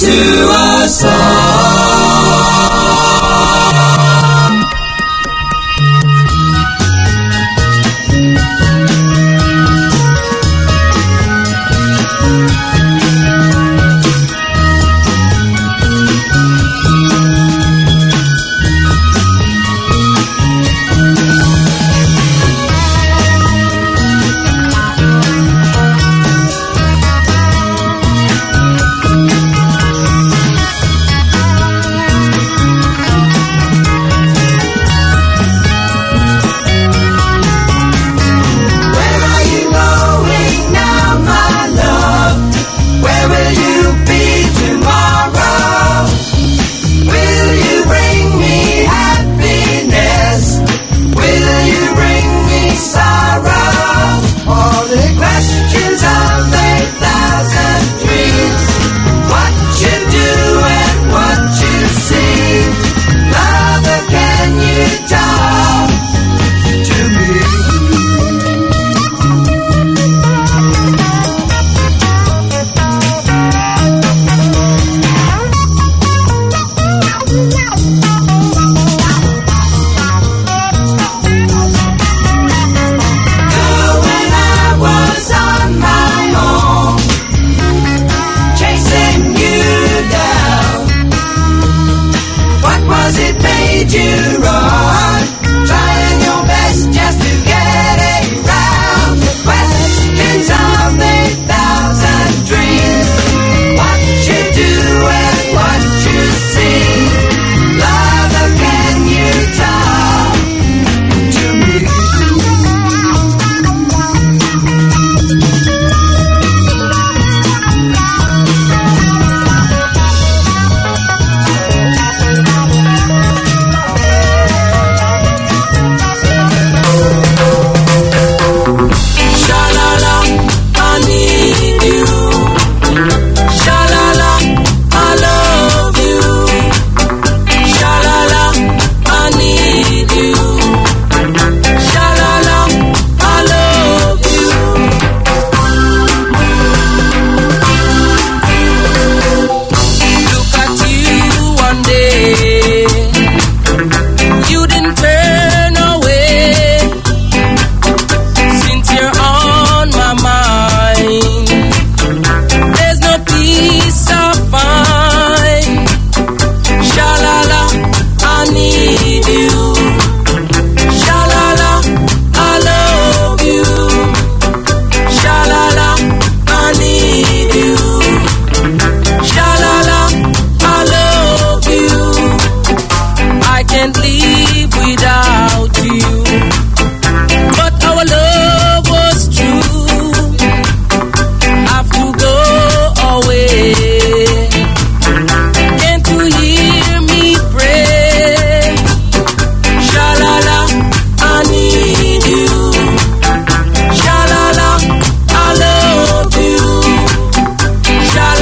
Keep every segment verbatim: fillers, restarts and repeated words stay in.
to a song.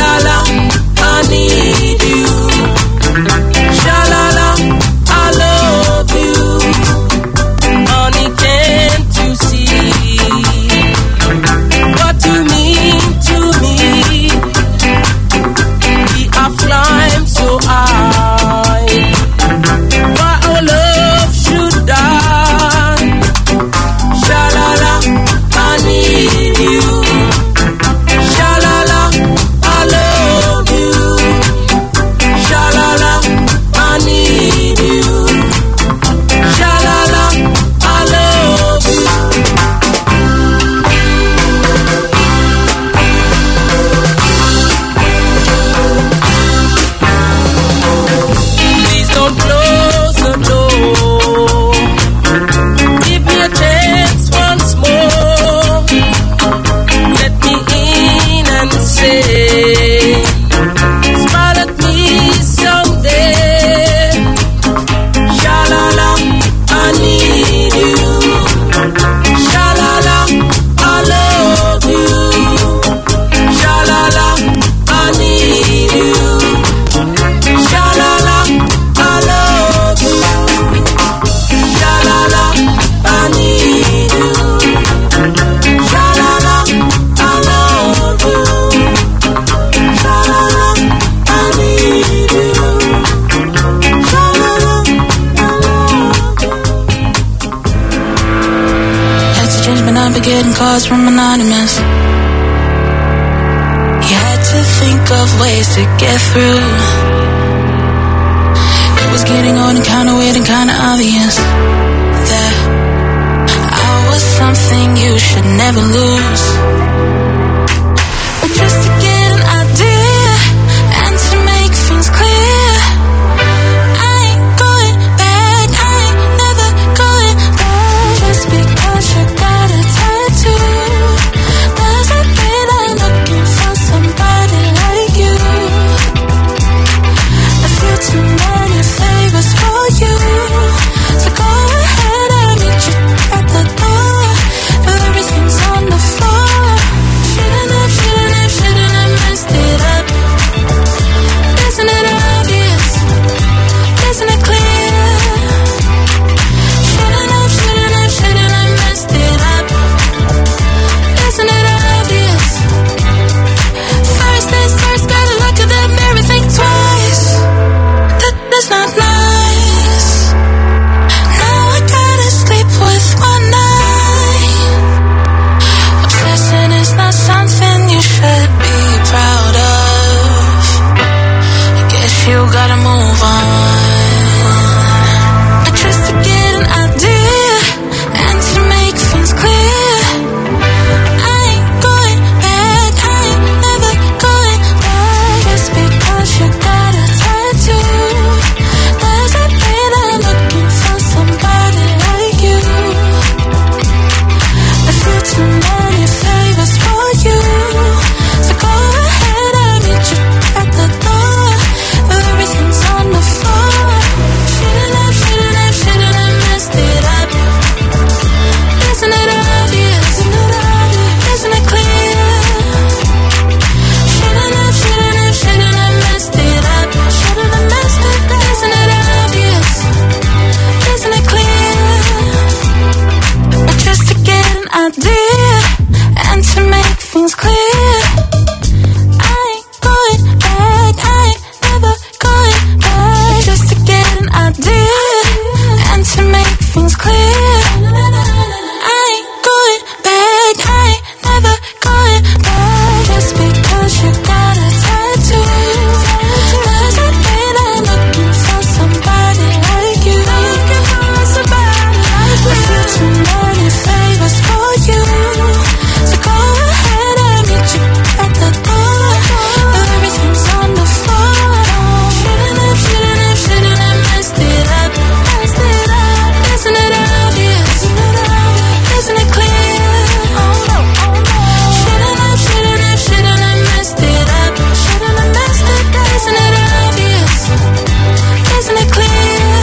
I love calls from anonymous. You had to think of ways to get through. It was getting old and kinda weird and kinda obvious that I was something you should never lose. But just to get an idea and to make things clear, I ain't going back, I ain't never going back. Just because you got a tattoo doesn't mean I'm looking for somebody like you. I feel too many favors for you, so go ahead and meet you at the door. Everything's on the floor. Shouldn't have, shouldn't have, shouldn't have messed it up. Isn't it obvious? Isn't it clear? Shouldn't have, shouldn't have, shouldn't have messed it up. Isn't it obvious? First things first, gotta look at the mirror, think twice. That, that's not nice. Now I gotta sleep with one eye. Obsession is not something you should be proud of. I guess you gotta move on. But just to get an idea and to make things clear, I ain't going back, I ain't never going back. Just because you got a tattoo doesn't mean I'm looking for somebody like you. I feel too many favors for you, so go ahead and meet you at the door. Everything's on the floor. Shouldn't have, shouldn't have, shouldn't have messed it up. Isn't it obvious? Isn't it clear? Shouldn't have, shouldn't have, shouldn't have messed it up. Shouldn't have messed it up. Isn't it obvious? Isn't it clear? But just to get an idea and to make things clear, I ain't going back, I ain't never going back. Just to get an idea and to make things clear, I ain't going back, I ain't never going back. Just because you got a tattoo doesn't mean I'm looking for somebody like you. I feel too many favors for you, so go ahead and meet you at the door. Everything's on the floor. Shouldn't have, shouldn't have, shouldn't have messed it up. Messed it up. Isn't it obvious? Isn't it clear? Shouldn't have, shouldn't have, shouldn't have messed it up. Shouldn't have messed it up. Isn't it obvious? Isn't it clear?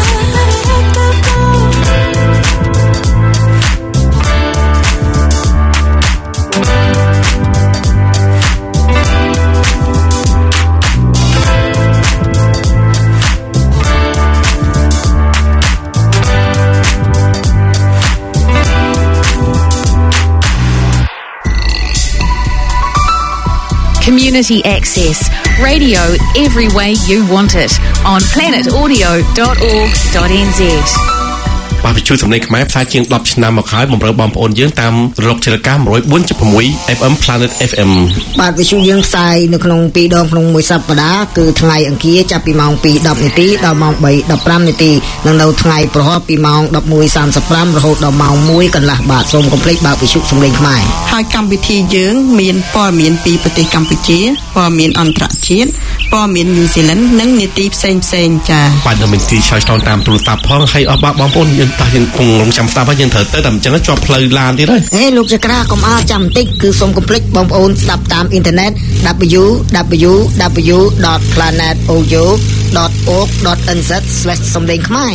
Community access. Radio every way you want it on planet audio dot org dot n z. បាទវិទ្យុសំឡេងខ្មែរផ្សាយជាងដប់ឆ្នាំមកហើយបំរើបងប្អូនយើងតាមរលកធាតុអាកាស one oh four point six เอฟ เอ็ม Planet เอฟ เอ็มបាទវិទ្យុយើងផ្សាយនៅក្នុងពីរដងក្នុងមួយសប្តាហ៍គឺថ្ងៃអង្គារចាប់ពីម៉ោង two ten នាទីដល់ម៉ោង three fifteen នាទីនិងនៅថ្ងៃប្រហ័សពីម៉ោង eleven thirty-five រហូតដល់ម៉ោង oneកន្លះបាទសូមកុំភ្លេចបើកវិទ្យុសំឡេងខ្មែរហើយកម្មវិធីយើងមានព័ត៌មានពីប្រទេសកម្ពុជាព័ត៌មានអន្តរជាតិព័ត៌មានញូហ្សេឡង់និងនីតិផ្សេងផ្សេងចា៎បាទនៅមានទីឆ្លើយឆ្លងតាមទូរស័ព្ទផងហើយអស់បងប្អូនយើងតោះយើងគង់រងចាំស្ដាប់ហើយយើងត្រូវទៅតែមិនចឹងជាប់ផ្លូវឡានទៀតហើយហេលោកចក្រាកុំអើចាំបន្តិចគឺសូមកុំភ្លេចបងប្អូនស្ដាប់តាមអ៊ីនធឺណិត double-u double-u double-u dot planet audio dot org dot n z សំឡេងខ្មែរ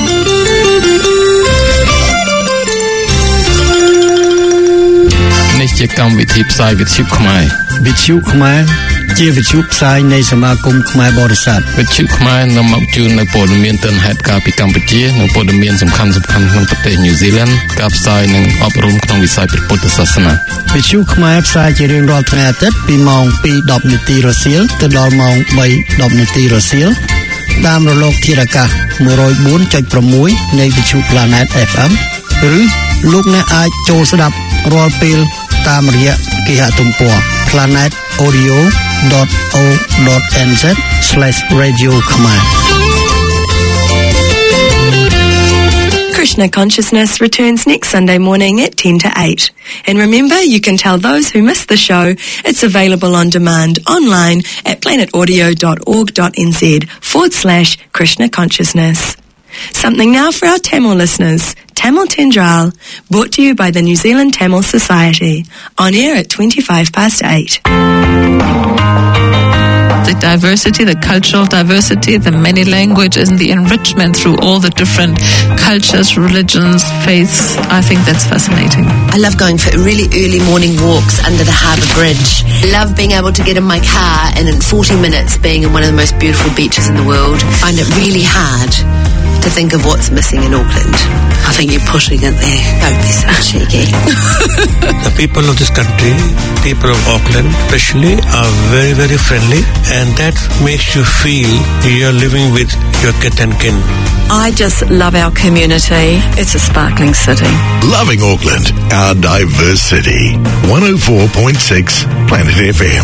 នេះជាកម្មវិធីផ្សាយវិទ្យុខ្មែរវិទ្យុខ្មែរជាវិទ្យុផ្សាយនៃសមាគមខ្មែរបរិស័ទវិទ្យុខ្មែរនាំមកជូននៅព័ត៌មានទាន់ហេតុការណ៍ពីកម្ពុជានិងព័ត៌មានសំខាន់ៗក្នុងប្រទេសញូហ្សេឡង់ការផ្សាយនិងអប់រំក្នុងវិស័យព្រះពុទ្ធសាសនាវិទ្យុខ្មែរផ្សាយជារៀងរាល់ថ្ងៃអាទិត្យពីម៉ោង two ten នាទីរសៀលទៅដល់ម៉ោង three ten នាទីរសៀលតាមរលកធាតុអាកាស one oh four point six នៃវិទ្យុ Planet เอฟ เอ็ม ឬលោកអ្នកអាចចូលស្ដាប់រាល់ពេលតាមរយៈគេហទំព័រ planet audio dot org dot n z slash radio khmer Krishna Consciousness returns next Sunday morning at ten to eight. And remember, you can tell those who missed the show it's available on demand online at planetaudio.org.nz forward slash Krishna Consciousness. Something now for our Tamil listeners. Tamil Tendral, brought to you by the New Zealand Tamil Society. On air at twenty-five past eight. The diversity, the cultural diversity, the many languages, and the enrichment through all the different cultures, religions, faiths. I think that's fascinating. I love going for really early morning walks under the harbour bridge. I love being able to get in my car and in forty minutes being in one of the most beautiful beaches in the world. I find it really hard to think of what's missing in Auckland. I think you're pushing it there. Don't be so cheeky. The people of this country, people of Auckland especially, are very, very friendly, and that makes you feel you're living with your kith and kin. I just love our community. It's a sparkling city. Loving Auckland, our diverse city. one oh four point six Planet F M.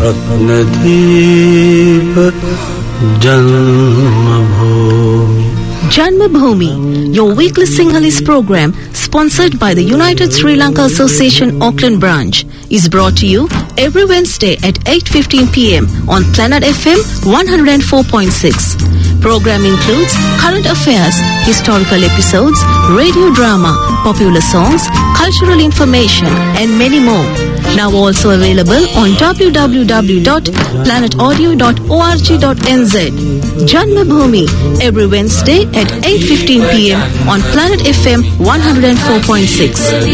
Janmabhoomi, your weekly Sinhalese program, sponsored by the United Sri Lanka Association Auckland branch, is brought to you every Wednesday at eight fifteen p m on Planet F M one oh four point six. Program includes current affairs, historical episodes, radio drama, popular songs, cultural information, and many more. Now also available on w w w dot planet audio dot org dot n z. Janmabhoomi, every Wednesday at eight fifteen p m on Planet F M one oh four point six.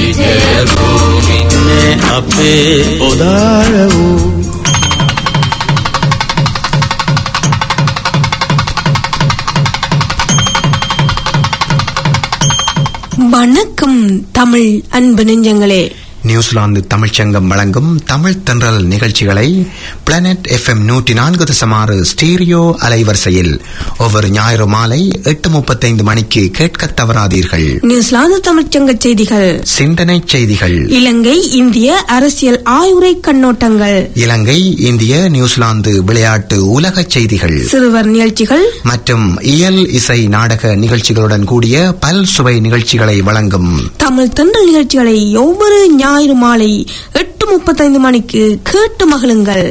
வணக்கம் தமிழ் அன்பு நெஞ்சங்களே. New Zealand தமிழ்ச்சங்கம் வழங்கும் தமிழ் தென்றல் நிகழ்ச்சிகளை planet F M நூற்றி நான்கு தசமாறு stereo அலைவரிசையில் ஒவ்வொரு ஞாயிறு மாலை எட்டு முப்பத்தைந்து மணிக்கு கேட்க தவறாதீர்கள். நியூசிலாந்து தமிழ்ச்சங்க செய்திகள், சிந்தனை செய்திகள், இலங்கை இந்திய அரசியல் ஆய்வுரை கண்ணோட்டங்கள், இலங்கை இந்திய நியூசிலாந்து விளையாட்டு உலக செய்திகள், சிறுவர் நிகழ்ச்சிகள் மற்றும் இயல் இசை நாடக நிகழ்ச்சிகளுடன் கூடிய பல் சுவை நிகழ்ச்சிகளை வழங்கும் தமிழ் தென்றல் நிகழ்ச்சிகளை ஒவ்வொரு ஞாயிறு மாலை எட்டு முப்பத்தைந்து மணிக்கு கேட்டு மகிழுங்கள்.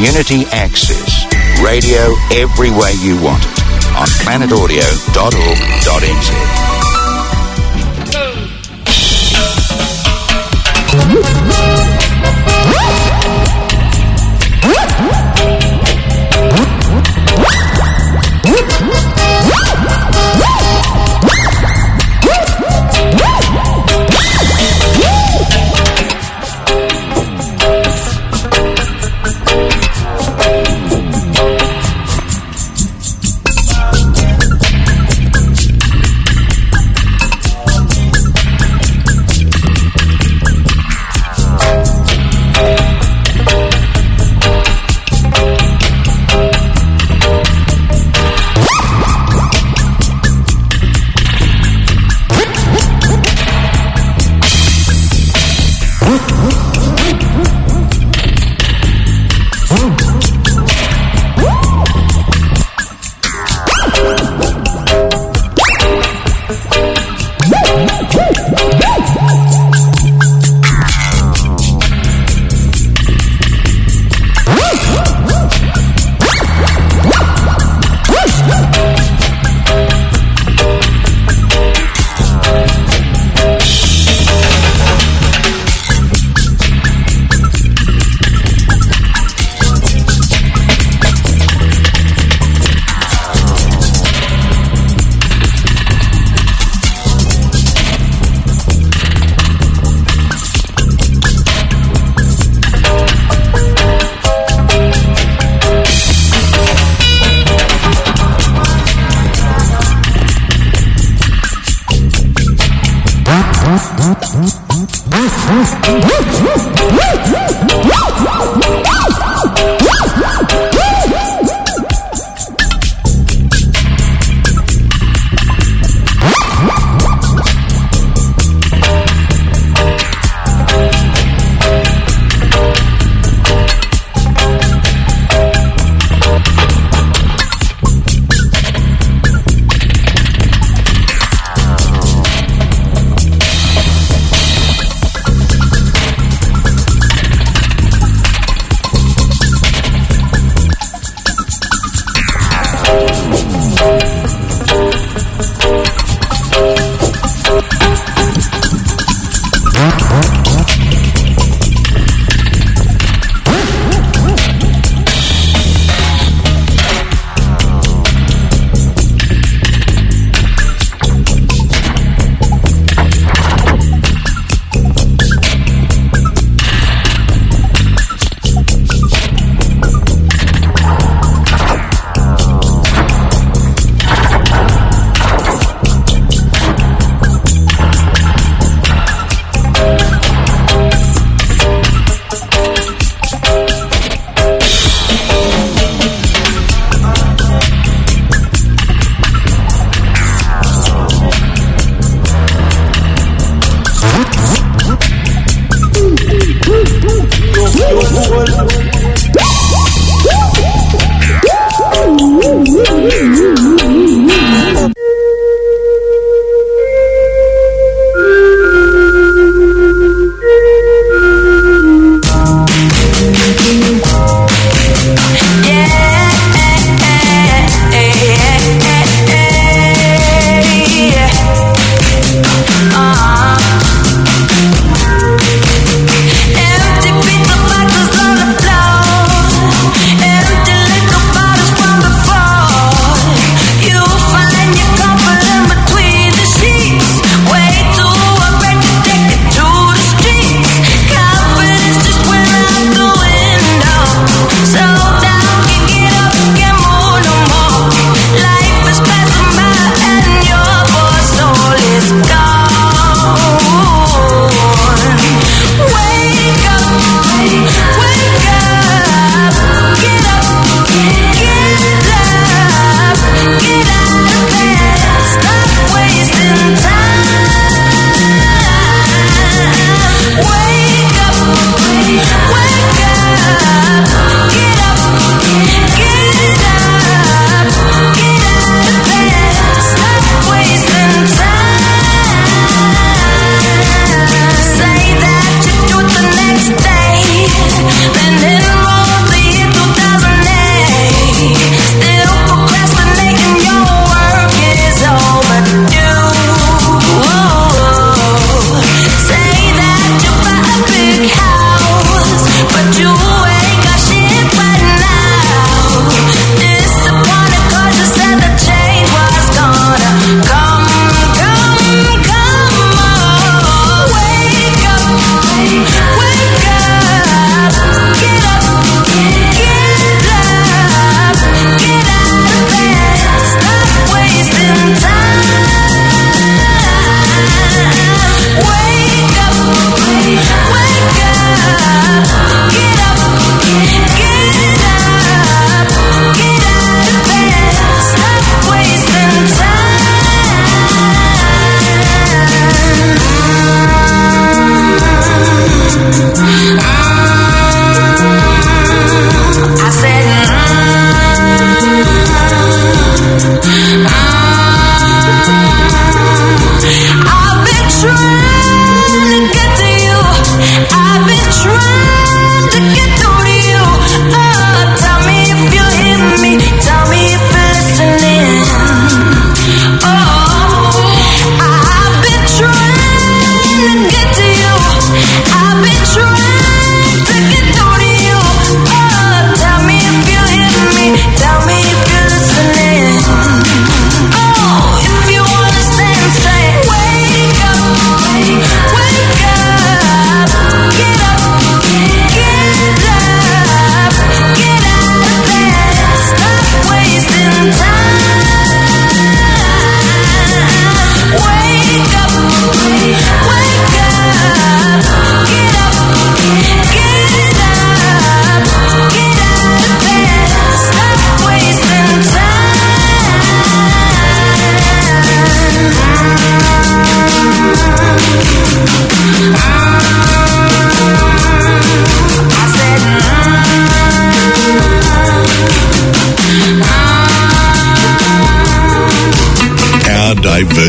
Community Access. Radio every way you want it on planet audio dot org dot n z.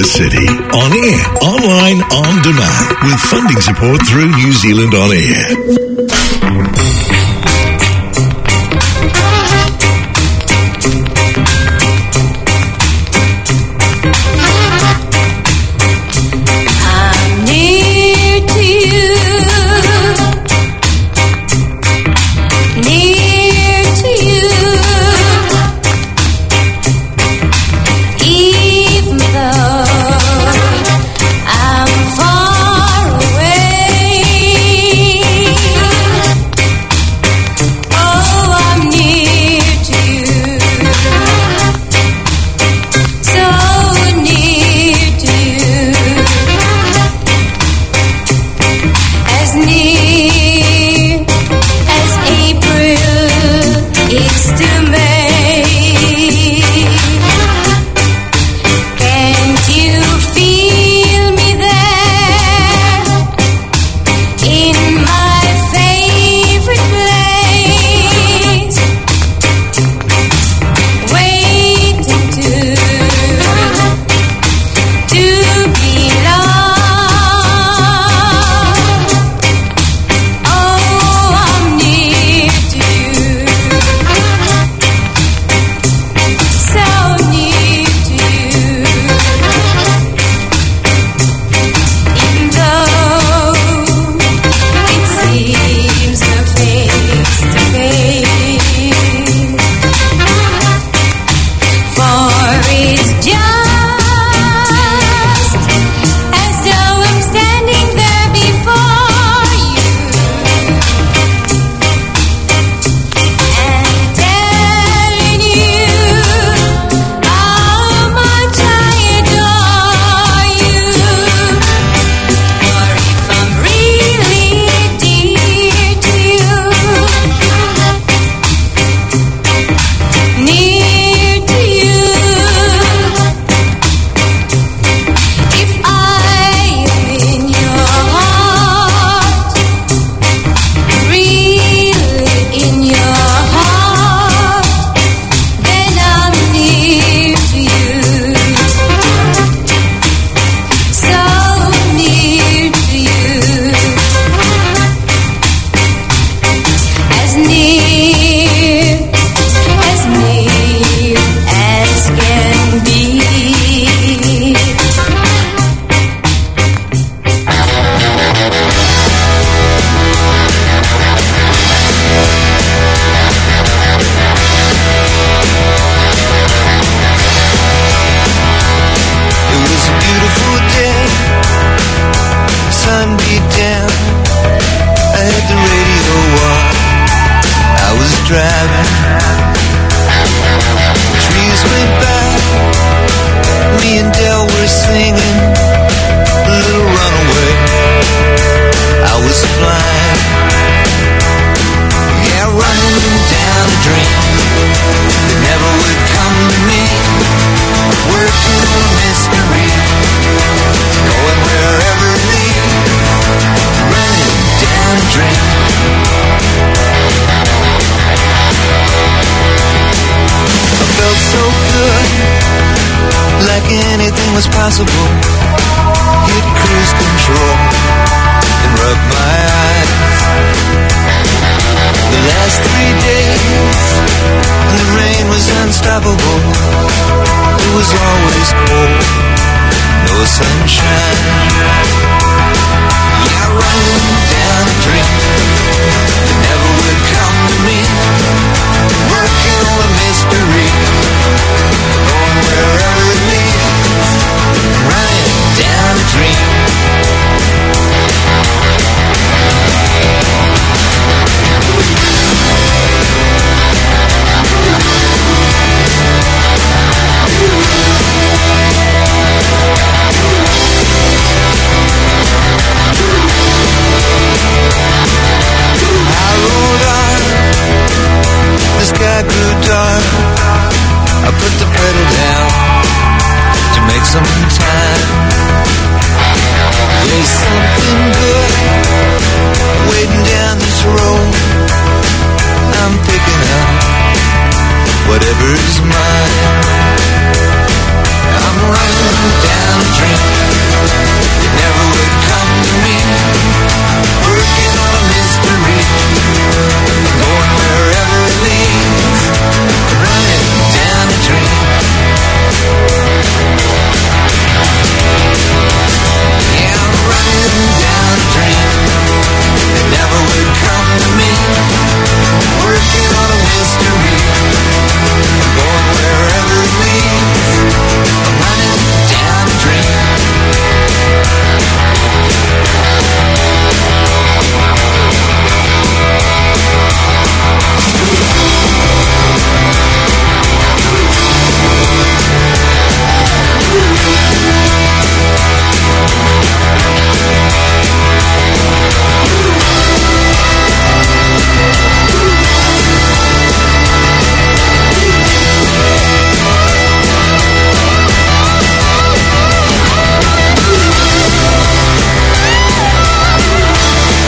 Diversity. On air, online, on demand. With funding support through New Zealand On Air. Anything was possible.